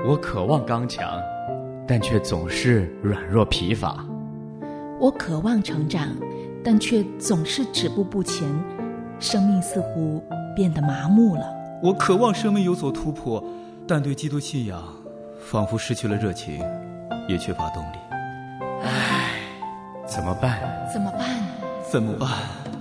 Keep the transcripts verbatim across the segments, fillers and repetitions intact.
我渴望刚强，但却总是软弱疲乏。 我渴望成长，但却总是止步不前，生命似乎变得麻木了。 我渴望生命有所突破，但对基督信仰仿佛失去了热情，也缺乏动力。 唉，怎么办？ 怎么办？ 怎么办？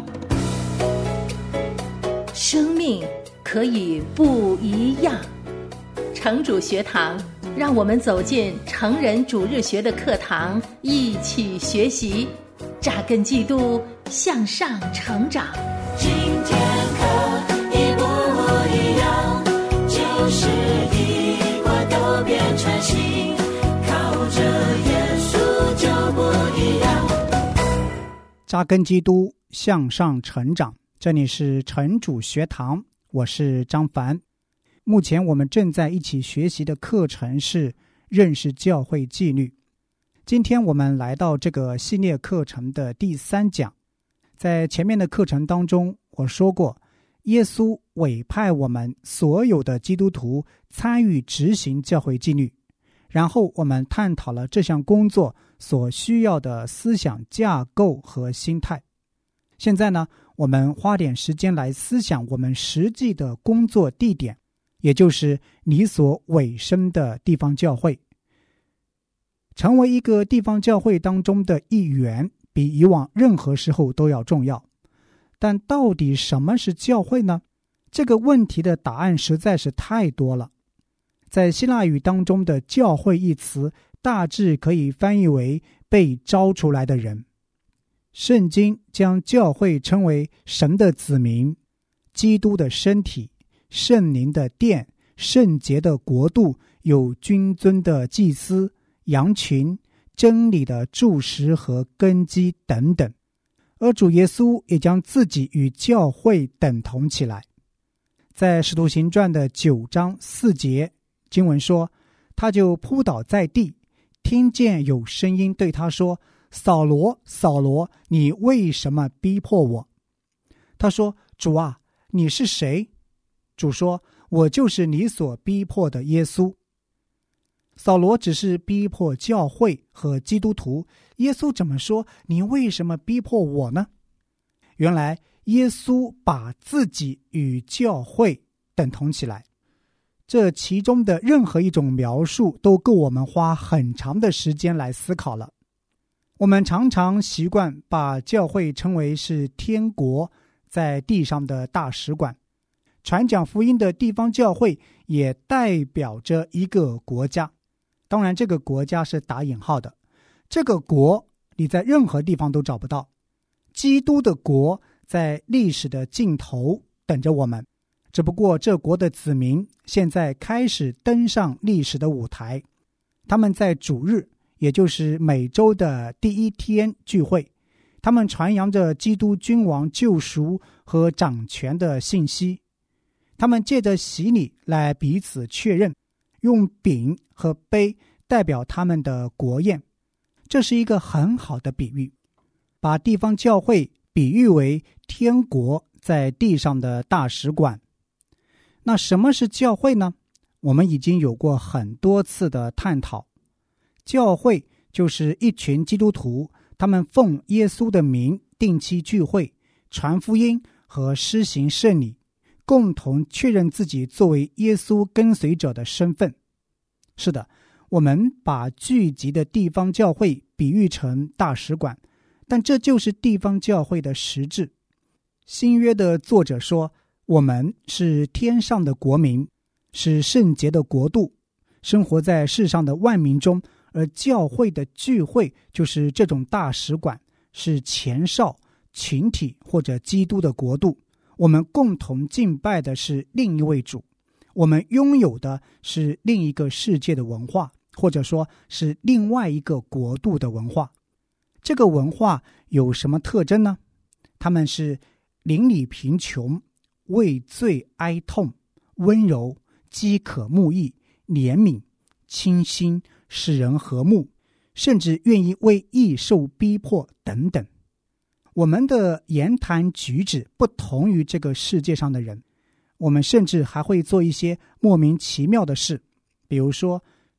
生命可以不一样。城主学堂，让我们走进成人主日学的课堂，一起学习，扎根基督，向上成长。 今天可以不一样，就是一块都变成新，靠着耶稣就不一样。 扎根基督，向上成长。这里是城主学堂，我是张凡。目前我们正在一起学习的课程是认识教会纪律。今天我们来到这个系列课程的第三讲。在前面的课程当中，我说过，耶稣委派我们所有的基督徒参与执行教会纪律，然后我们探讨了这项工作所需要的思想架构和心态。现在呢，我们花点时间来思想我们实际的工作地点，也就是你所委身的地方教会。成为一个地方教会当中的一员，比以往任何时候都要重要。但到底什么是教会呢？这个问题的答案实在是太多了。在希腊语当中的教会一词，大致可以翻译为被招出来的人。圣经将教会称为神的子民、基督的身体、圣灵的殿、圣洁的国度、有君尊的祭司、羊群、真理的柱石和根基等等。而主耶稣也将自己与教会等同起来。在使徒行传的九章四节，经文说，他就扑倒在地，听见有声音对他说，扫罗，扫罗，你为什么逼迫我？他说，主啊，你是谁？主说，我就是你所逼迫的耶稣。扫罗只是逼迫教会和基督徒，耶稣怎么说，你为什么逼迫我呢？原来耶稣把自己与教会等同起来，这其中的任何一种描述都够我们花很长的时间来思考了。我们常常习惯把教会称为是天国在地上的大使馆，传讲福音的地方教会也代表着一个国家。当然这个国家是打引号的，这个国你在任何地方都找不到。基督的国在历史的尽头等着我们，只不过这国的子民现在开始登上历史的舞台。他们在主日，也就是每周的第一天聚会，他们传扬着基督君王救赎和掌权的信息。他们借着洗礼来彼此确认，用饼和杯代表他们的国宴。这是一个很好的比喻，把地方教会比喻为天国在地上的大使馆。那什么是教会呢？我们已经有过很多次的探讨。教会就是一群基督徒，他们奉耶稣的名定期聚会，传福音和施行圣礼，共同确认自己作为耶稣跟随者的身份。是的，我们把聚集的地方教会比喻成大使馆，但这就是地方教会的实质。新约的作者说，我们是天上的国民，是圣洁的国度，生活在世上的万民中，而教会的聚会就是这种大使馆，是前哨、群体或者基督的国度。我们共同敬拜的是另一位主，我们拥有的是另一个世界的文化，或者说是另外一个国度的文化。这个文化有什么特征呢？他们是邻里贫穷，为罪哀痛，温柔，饥渴慕义，怜悯，清心，使人和睦，甚至愿意为义受逼迫等等。我们的言谈举止不同于这个世界上的人，我们甚至还会做一些莫名其妙的事，比如说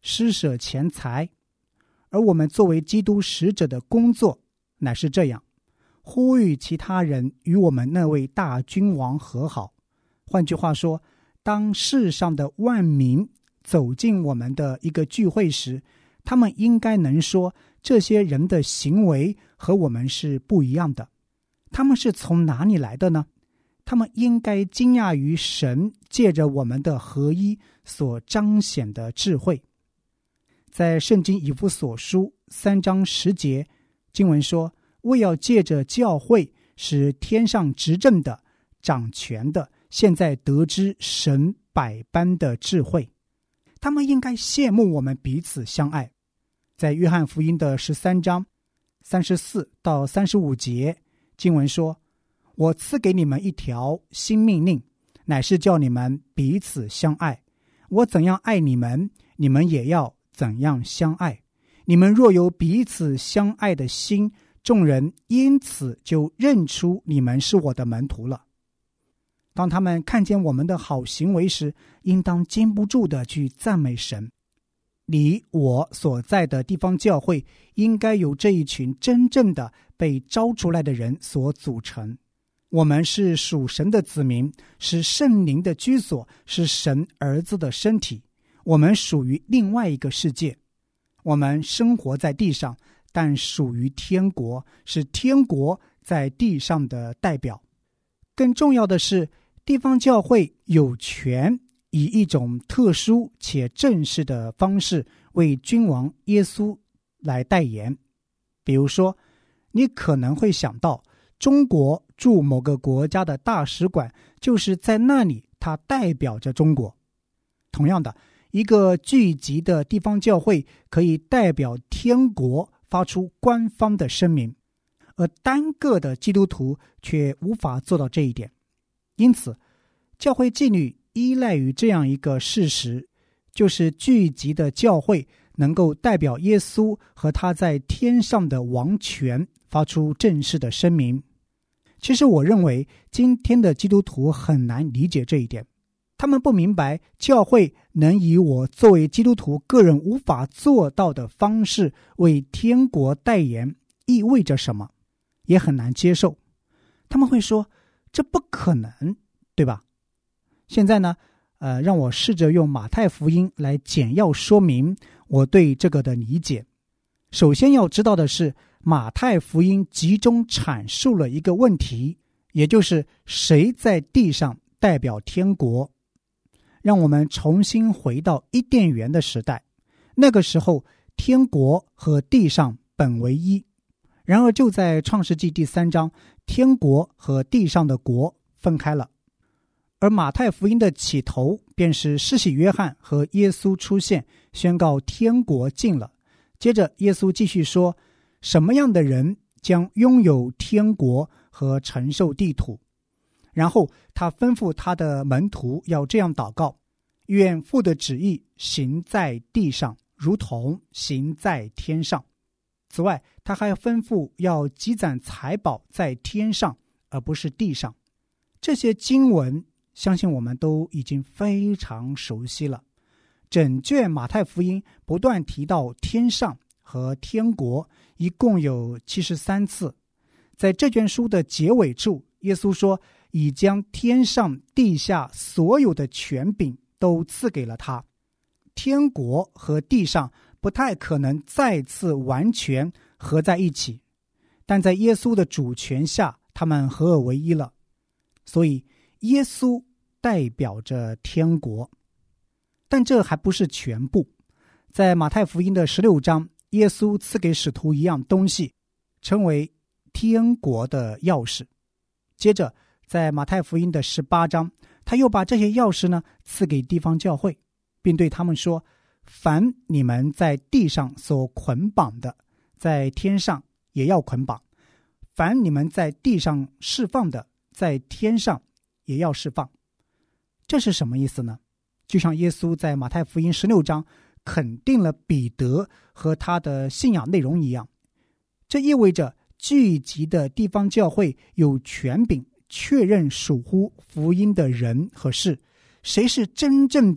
施舍钱财，而我们作为基督使者的工作乃是这样，呼吁其他人与我们那位大君王和好。换句话说，当世上的万民走进我们的一个聚会时，他们应该能说这些人的行为和我们是不一样的。他们是从哪里来的呢？他们应该惊讶于神借着我们的合一所彰显的智慧。在圣经以弗所书三章十节，经文说，为要借着教会使天上执政的掌权的现在得知神百般的智慧。他们应该羡慕我们彼此相爱。在约翰福音的十三章三十四到三十五节，经文说，我赐给你们一条新命令，乃是叫你们彼此相爱。我怎样爱你们，你们也要怎样相爱。你们若有彼此相爱的心，众人因此就认出你们是我的门徒了。当他们看见我们的好行为时，应当禁不住的去赞美神。你我所在的地方教会应该由这一群真正的被招出来的人所组成。我们是属神的子民，是圣灵的居所，是神儿子的身体。我们属于另外一个世界，我们生活在地上，但属于天国，是天国在地上的代表。更重要的是，地方教会有权以一种特殊且正式的方式为君王耶稣来代言。比如说，你可能会想到中国驻某个国家的大使馆，就是在那里它代表着中国。同样的，一个聚集的地方教会可以代表天国发出官方的声明，而单个的基督徒却无法做到这一点。因此，教会纪律依赖于这样一个事实，就是聚集的教会能够代表耶稣和他在天上的王权发出正式的声明。其实我认为今天的基督徒很难理解这一点，他们不明白教会能以我作为基督徒个人无法做到的方式为天国代言意味着什么，也很难接受。他们会说，这不可能，对吧？现在呢，呃，让我试着用马太福音来简要说明我对这个的理解。首先要知道的是，马太福音集中阐述了一个问题，也就是谁在地上代表天国。让我们重新回到伊甸园的时代，那个时候天国和地上本为一。然而就在创世纪第三章，天国和地上的国分开了。而马太福音的起头便是施洗约翰和耶稣出现，宣告天国近了。接着耶稣继续说，什么样的人将拥有天国和承受地土。然后他吩咐他的门徒要这样祷告，愿父的旨意行在地上，如同行在天上。此外，他还吩咐要积攒财宝在天上，而不是地上。这些经文相信我们都已经非常熟悉了。整卷马太福音不断提到天上和天国，一共有七十三次。在这卷书的结尾处，耶稣说，已将天上地下所有的权柄都赐给了他。天国和地上不太可能再次完全合在一起，但在耶稣的主权下，他们合而为一了。所以耶稣代表着天国。但这还不是全部。在马太福音的十六章，耶稣赐给使徒一样东西，称为天国的钥匙。接着在马太福音的十八章，他又把这些钥匙呢赐给地方教会，并对他们说，凡你们在地上所捆绑的，在天上也要捆绑；凡你们在地上释放的，在天上也要释放。这是什么意思呢？就像耶稣在马太福音十六章肯定了彼得和他的信仰内容一样，这意味着聚集的地方教会有权柄确认属乎福音的人和事，谁是真正的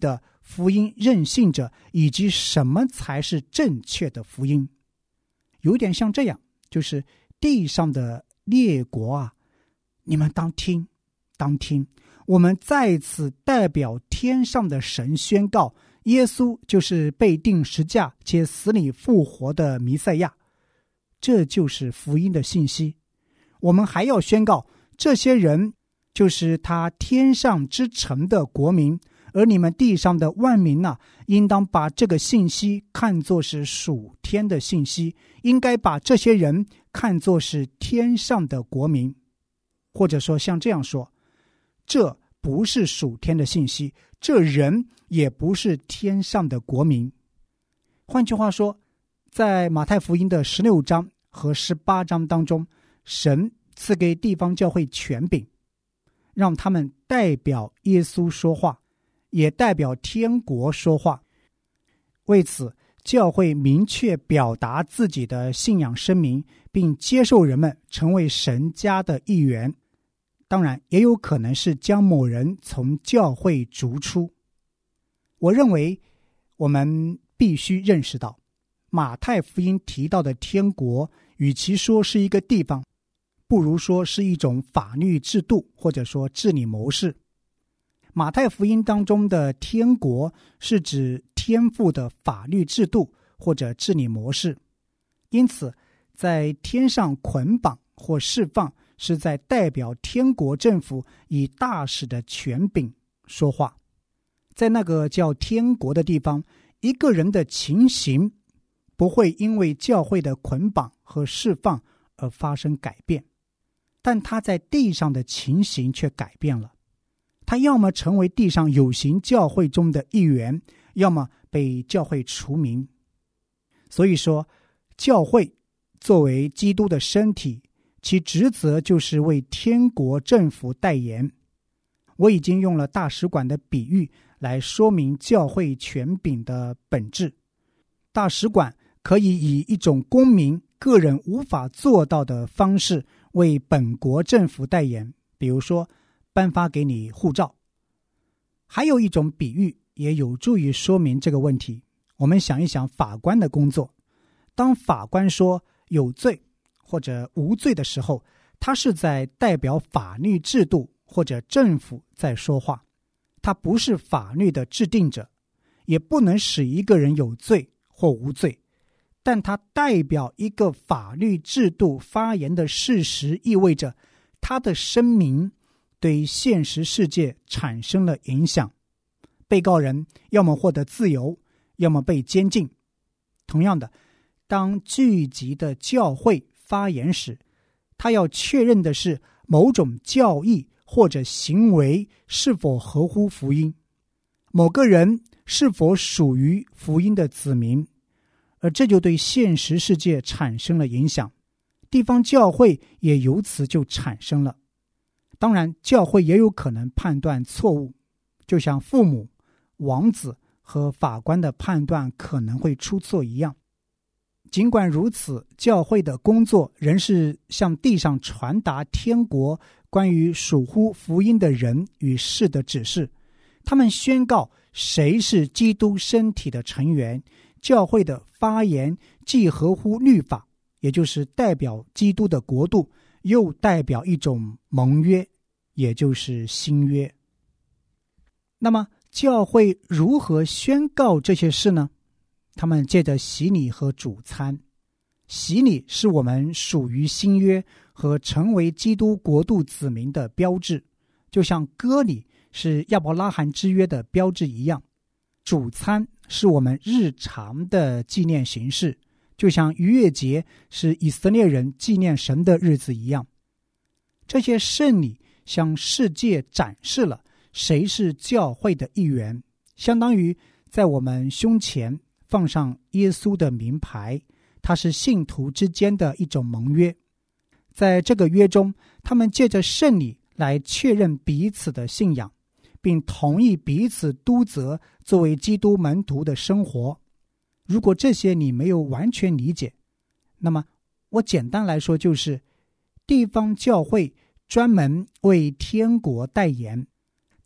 福音任性者，以及什么才是正确的福音。有点像这样，就是地上的列国啊，你们当听当听，我们在此代表天上的神宣告，耶稣就是被钉十架且死里复活的弥赛亚，这就是福音的信息。我们还要宣告，这些人就是他天上之城的国民，而你们地上的万民啊，应当把这个信息看作是属天的信息，应该把这些人看作是天上的国民。或者说像这样说，这不是属天的信息，这人也不是天上的国民。换句话说，在马太福音的十六章和十八章当中，神赐给地方教会权柄，让他们代表耶稣说话，也代表天国说话。为此，教会明确表达自己的信仰声明，并接受人们成为神家的一员。当然，也有可能是将某人从教会逐出。我认为我们必须认识到，马太福音提到的天国，与其说是一个地方，不如说是一种法律制度，或者说治理模式。马太福音当中的天国是指天父的法律制度或者治理模式，因此在天上捆绑或释放是在代表天国政府以大使的权柄说话。在那个叫天国的地方，一个人的情形不会因为教会的捆绑和释放而发生改变，但他在地上的情形却改变了。他要么成为地上有形教会中的一员，要么被教会除名。所以说，教会作为基督的身体，其职责就是为天国政府代言。我已经用了大使馆的比喻来说明教会权柄的本质。大使馆可以以一种公民个人无法做到的方式为本国政府代言，比如说颁发给你护照。还有一种比喻也有助于说明这个问题。我们想一想法官的工作，当法官说有罪或者无罪的时候，他是在代表法律制度或者政府在说话，他不是法律的制定者，也不能使一个人有罪或无罪，但他代表一个法律制度发言的事实，意味着他的声明对现实世界产生了影响。被告人要么获得自由，要么被监禁。同样的，当聚集的教会发言时，他要确认的是某种教义或者行为是否合乎福音，某个人是否属于福音的子民，而这就对现实世界产生了影响，地方教会也由此就产生了。当然，教会也有可能判断错误，就像父母、王子和法官的判断可能会出错一样。尽管如此，教会的工作仍是向地上传达天国关于属乎福音的人与事的指示。他们宣告谁是基督身体的成员。教会的发言既合乎律法，也就是代表基督的国度，又代表一种盟约，也就是新约。那么教会如何宣告这些事呢？他们借着洗礼和主餐。洗礼是我们属于新约和成为基督国度子民的标志，就像割礼是亚伯拉罕之约的标志一样。主餐是我们日常的纪念形式，就像逾越节是以色列人纪念神的日子一样。这些圣礼向世界展示了谁是教会的一员，相当于在我们胸前放上耶稣的名牌，它是信徒之间的一种盟约。在这个约中，他们借着圣礼来确认彼此的信仰，并同意彼此督责作为基督门徒的生活。如果这些你没有完全理解，那么我简单来说，就是地方教会专门为天国代言，他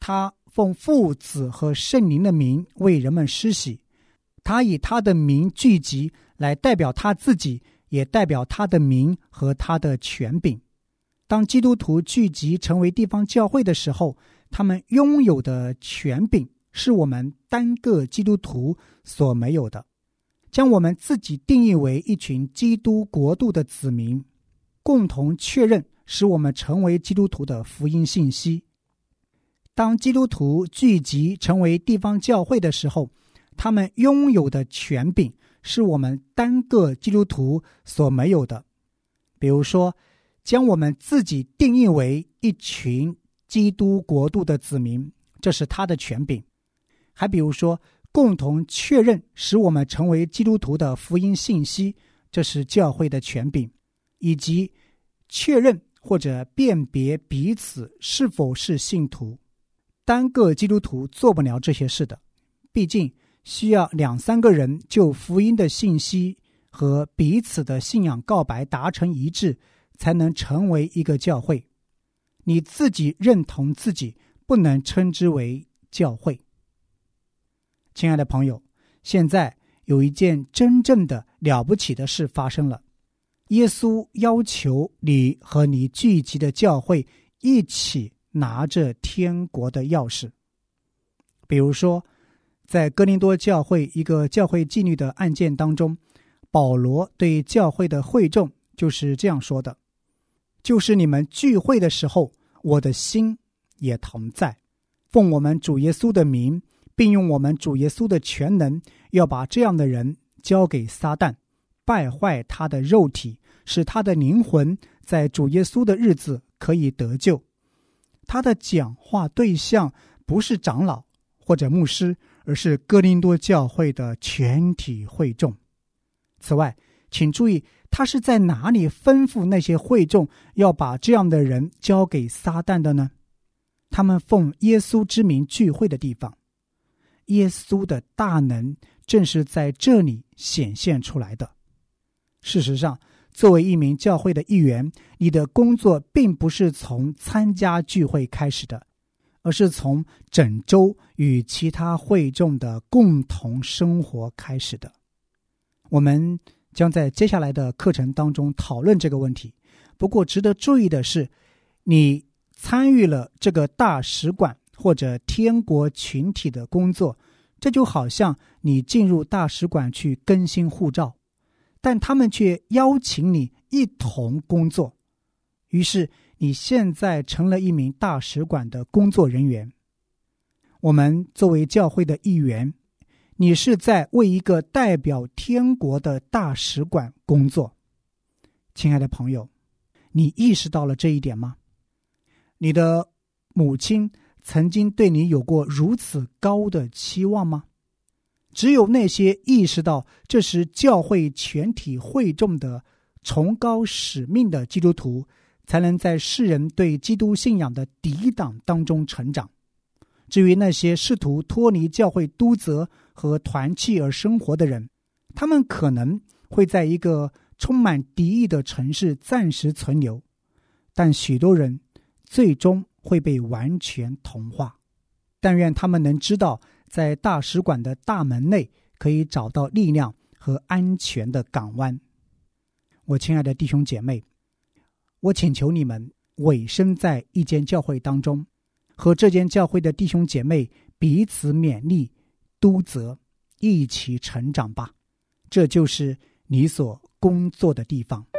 奉父子和圣灵的名为人们施洗，他以他的名聚集来代表他自己，也代表他的名和他的权柄。当基督徒聚集成为地方教会的时候，他们拥有的权柄是我们单个基督徒所没有的，将我们自己定义为一群基督国度的子民，共同确认使我们成为基督徒的福音信息。当基督徒聚集成为地方教会的时候，他们拥有的权柄是我们单个基督徒所没有的。比如说，将我们自己定义为一群基督国度的子民，这是他的权柄。还比如说，共同确认使我们成为基督徒的福音信息，这是教会的权柄。以及确认或者辨别彼此是否是信徒，单个基督徒做不了这些事的，毕竟需要两三个人就福音的信息和彼此的信仰告白达成一致，才能成为一个教会。你自己认同自己，不能称之为教会。亲爱的朋友，现在有一件真正的了不起的事发生了。耶稣要求你和你聚集的教会一起拿着天国的钥匙。比如说，在哥林多教会一个教会纪律的案件当中，保罗对教会的会众就是这样说的：就是你们聚会的时候，我的心也同在，奉我们主耶稣的名，并用我们主耶稣的全能，要把这样的人交给撒旦，败坏他的肉体，使他的灵魂在主耶稣的日子可以得救。他的讲话对象不是长老或者牧师，而是哥林多教会的全体会众。此外，请注意，他是在哪里吩咐那些会众要把这样的人交给撒旦的呢？他们奉耶稣之名聚会的地方。耶稣的大能正是在这里显现出来的。事实上，作为一名教会的一员，你的工作并不是从参加聚会开始的，而是从整周与其他会众的共同生活开始的。我们将在接下来的课程当中讨论这个问题。不过值得注意的是，你参与了这个大使馆或者天国群体的工作，这就好像你进入大使馆去更新护照，但他们却邀请你一同工作。于是你现在成了一名大使馆的工作人员。我们作为教会的一员，你是在为一个代表天国的大使馆工作。亲爱的朋友，你意识到了这一点吗？你的母亲曾经对你有过如此高的期望吗？只有那些意识到这是教会全体会众的崇高使命的基督徒，才能在世人对基督信仰的抵挡当中成长。至于那些试图脱离教会督责和团契而生活的人，他们可能会在一个充满敌意的城市暂时存留，但许多人最终会被完全同化。但愿他们能知道，在大使馆的大门内可以找到力量和安全的港湾。我亲爱的弟兄姐妹，我请求你们委身在一间教会当中，和这间教会的弟兄姐妹彼此勉励、督责，一起成长吧。这就是你所工作的地方。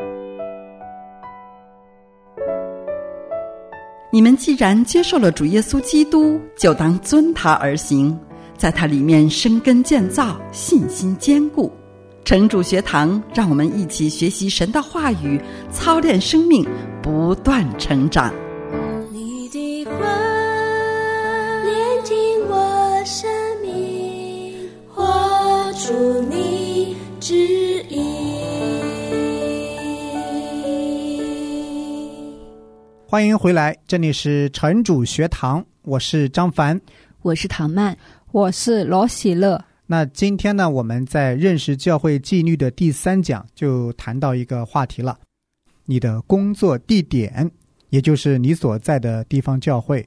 你们既然接受了主耶稣基督，就当遵他而行，在他里面生根建造，信心坚固。城主学堂，让我们一起学习神的话语，操练生命，不断成长。 你的话炼净我生命，活出你旨意。 欢迎回来，这里是城主学堂，我是张凡， 我是唐曼， 我是罗喜乐。 那今天呢，我们在认识教会纪律的第三讲就谈到一个话题了，你的工作地点，也就是你所在的地方教会，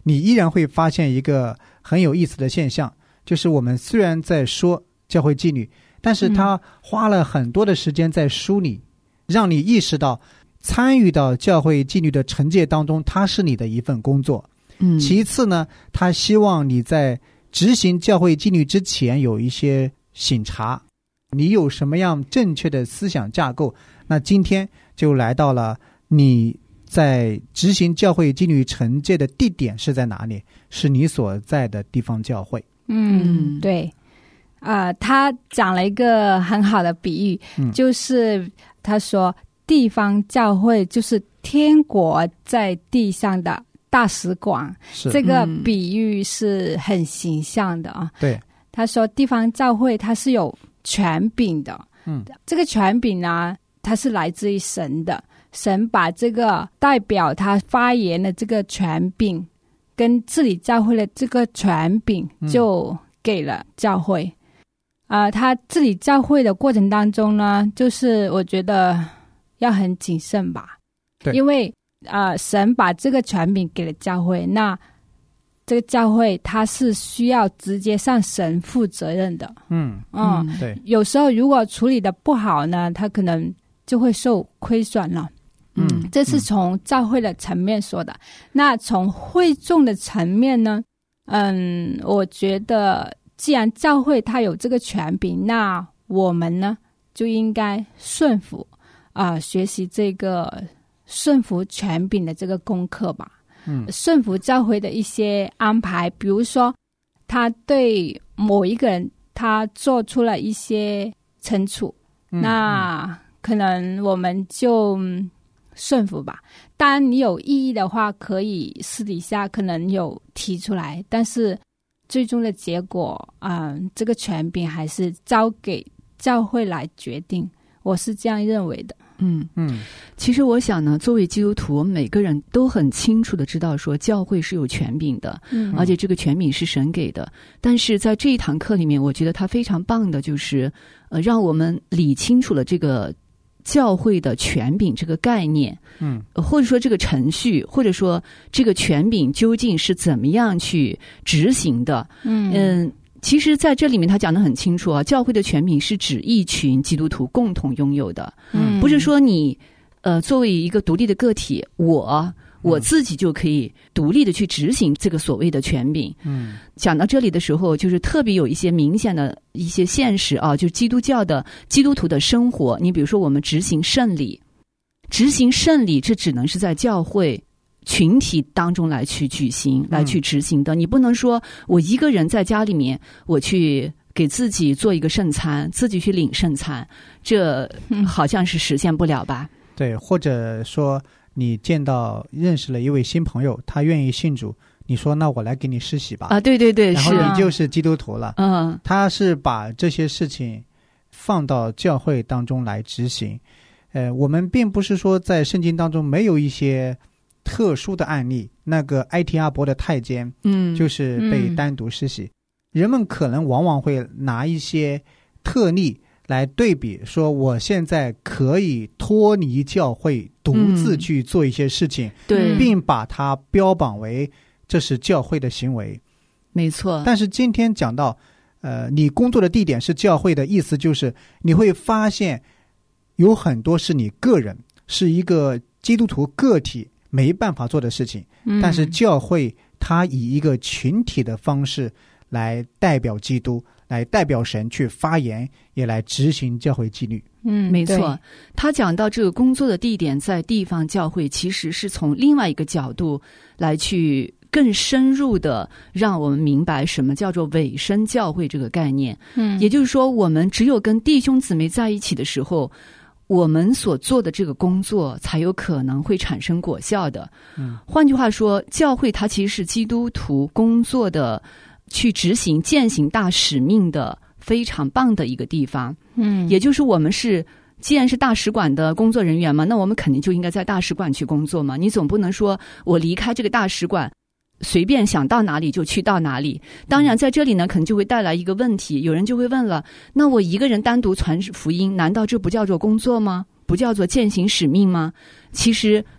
你依然会发现一个很有意思的现象，就是我们虽然在说教会纪律，但是他花了很多的时间在梳理，让你意识到参与到教会纪律的惩戒当中，它是你的一份工作。 嗯， 其次呢，他希望你在执行教会纪律之前有一些省察，你有什么样正确的思想架构。那今天就来到了你在执行教会纪律惩戒的地点是在哪里？是你所在的地方教会。 嗯，对。呃，他讲了一个很好的比喻， 嗯、 就是他说地方教会就是天国在地上的大使馆，这个比喻是很形象的啊。 对， 他说地方教会它是有权柄的， 嗯， 这个权柄呢，它是来自于神的，神把这个代表他发言的这个权柄跟治理教会的这个权柄就给了教会。啊、嗯呃，他治理教会的过程当中呢，就是我觉得要很谨慎吧， 对， 因为呃，神把这个权柄给了教会，那这个教会它是需要直接向神负责任的。 嗯嗯， 对。 有时候如果处理的不好呢，他可能就会受亏损了。 嗯， 这是从教会的层面说的。嗯、那从会众的层面呢，嗯，我觉得既然教会它有这个权柄，那我们呢就应该顺服啊、呃，学习这个顺服权柄的这个功课吧。嗯，顺服教会的一些安排，比如说他对某一个人他做出了一些惩处，嗯、那可能我们就顺服吧。当然你有异议的话，可以私底下可能有提出来，但是最终的结果啊、呃，这个权柄还是交给教会来决定，我是这样认为的。 嗯嗯，其实我想呢，作为基督徒，我们每个人都很清楚的知道说教会是有权柄的，嗯，而且这个权柄是神给的。但是在这一堂课里面，我觉得它非常棒的就是呃，让我们理清楚了这个教会的权柄这个概念，嗯，或者说这个程序，或者说这个权柄究竟是怎么样去执行的。嗯嗯，其实在这里面他讲得很清楚啊，教会的权柄是指一群基督徒共同拥有的，嗯，不是说你呃作为一个独立的个体，我我自己就可以独立的去执行这个所谓的权柄。嗯，讲到这里的时候，就是特别有一些明显的一些现实啊，就是基督教的基督徒的生活。你比如说，我们执行圣礼，执行圣礼，这只能是在教会群体当中来去举行、来去执行的。你不能说我一个人在家里面，我去给自己做一个圣餐，自己去领圣餐，这好像是实现不了吧？ 对，或者说你见到认识了一位新朋友，他愿意信主，你说那我来给你施洗吧。 啊，对对对， 然后你就是基督徒了。 嗯， 他是把这些事情放到教会当中来执行。呃，我们并不是说在圣经当中没有一些特殊的案例，那个埃提阿伯的太监，嗯，就是被单独施洗。嗯、人们可能往往会拿一些特例来对比，说我现在可以脱离教会，独自去做一些事情， 嗯、对， 并把它标榜为这是教会的行为。 没错。 但是今天讲到，呃，你工作的地点是教会的意思，就是你会发现有很多是你个人，是一个基督徒个体没办法做的事情，嗯、但是教会它以一个群体的方式来代表基督，来代表神去发言，也来执行教会纪律。 嗯，没错。他讲到这个工作的地点在地方教会，其实是从另外一个角度来去更深入的让我们明白什么叫做委身教会这个概念。嗯，也就是说，我们只有跟弟兄姊妹在一起的时候，我们所做的这个工作才有可能会产生果效的。嗯，换句话说，教会它其实是基督徒工作的去执行践行大使命的非常棒的一个地方。嗯，也就是我们是既然是大使馆的工作人员嘛，那我们肯定就应该在大使馆去工作嘛。你总不能说我离开这个大使馆随便想到哪里就去到哪里。当然在这里呢可能就会带来一个问题，有人就会问了，那我一个人单独传福音，难道这不叫做工作吗？不叫做践行使命吗？其实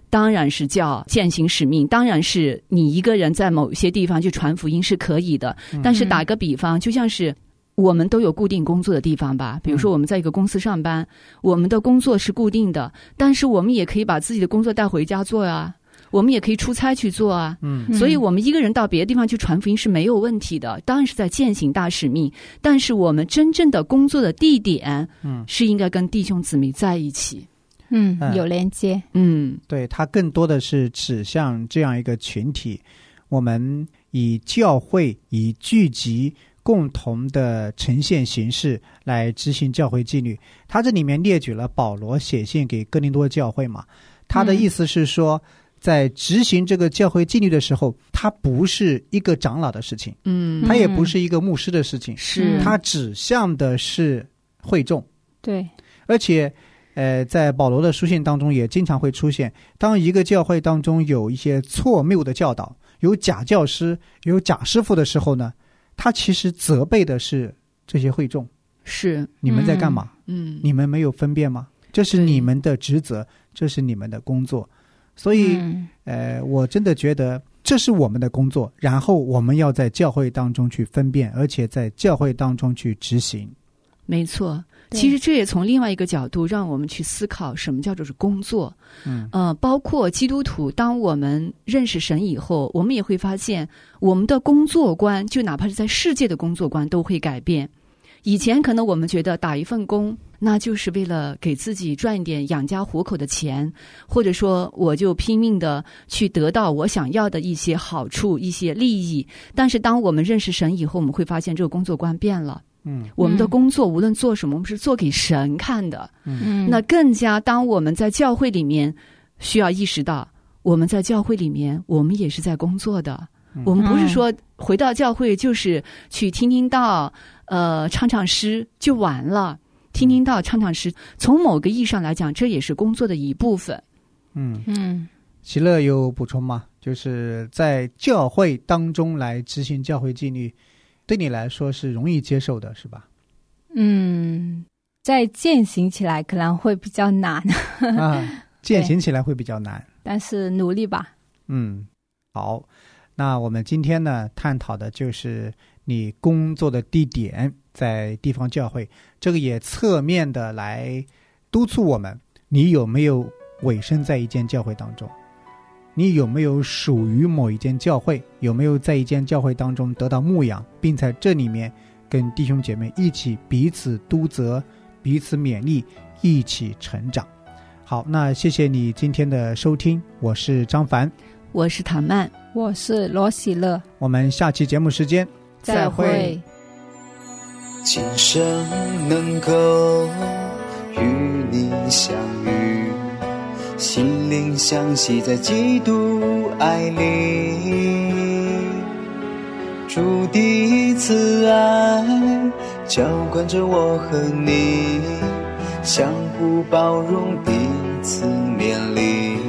当然是叫践行使命，当然是你一个人在某些地方去传福音是可以的。但是打个比方，就像是我们都有固定工作的地方吧，比如说我们在一个公司上班，我们的工作是固定的，但是我们也可以把自己的工作带回家做啊，我们也可以出差去做啊。嗯，所以我们一个人到别的地方去传福音是没有问题的，当然是在践行大使命。但是我们真正的工作的地点，嗯，是应该跟弟兄姊妹在一起。 嗯，有连接。 嗯， 对，它更多的是指向这样一个群体，我们以教会以聚集共同的呈现形式来执行教会纪律。他这里面列举了保罗写信给哥林多教会嘛，他的意思是说，在执行这个教会纪律的时候，它不是一个长老的事情，嗯，它也不是一个牧师的事情， 是它指向的是会众。 对， 而且呃，在保罗的书信当中也经常会出现，当一个教会当中有一些错谬的教导，有假教师，有假师傅的时候呢，他其实责备的是这些会众， 是你们在干嘛？ 嗯， 你们没有分辨吗？这是你们的职责，这是你们的工作。所以、嗯、呃，我真的觉得这是我们的工作，然后我们要在教会当中去分辨，而且在教会当中去执行。 没错，其实这也从另外一个角度让我们去思考什么叫做是工作。嗯，呃，包括基督徒，当我们认识神以后，我们也会发现我们的工作观，就哪怕是在世界的工作观都会改变。以前可能我们觉得打一份工，那就是为了给自己赚一点养家糊口的钱，或者说我就拼命的去得到我想要的一些好处、一些利益。但是当我们认识神以后，我们会发现这个工作观变了。嗯，我们的工作无论做什么，我们是做给神看的。嗯，那更加当我们在教会里面需要意识到，我们在教会里面，我们也是在工作的。嗯、我们不是说回到教会就是去听听道，呃，唱唱诗就完了。听听道，唱唱诗，从某个意义上来讲，这也是工作的一部分。 嗯嗯，喜乐有补充吗？就是在教会当中来执行教会纪律，对你来说是容易接受的，是吧？ 嗯，在践行起来可能会比较难啊，践行起来会比较难， 但是努力吧。 嗯，好，那我们今天呢，探讨的就是你工作的地点在地方教会，这个也侧面的来督促我们，你有没有委身在一间教会当中？你有没有属于某一间教会？有没有在一间教会当中得到牧养，并在这里面跟弟兄姐妹一起彼此督责、彼此勉励，一起成长？好，那谢谢你今天的收听，我是张凡， 我是唐曼， 我是罗喜乐， 我们下期节目时间再会。 今生能够与你相遇，心灵相系在基督爱里，主的慈爱浇灌着我和你，相互包容，彼此勉励。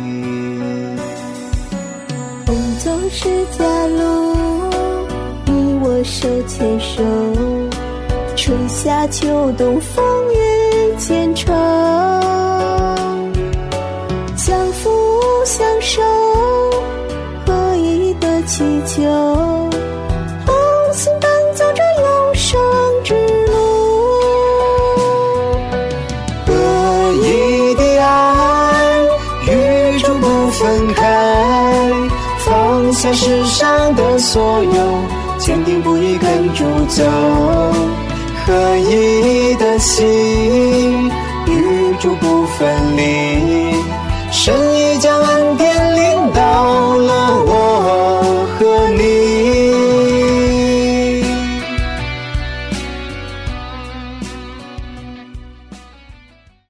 风走是家路，你我手牵手，春夏秋冬风雨兼程，相扶相守，合一的祈求，同心奔走着永生之路。 合一的爱与主不分开，放下世上的所有，坚定不移跟主走。合一的心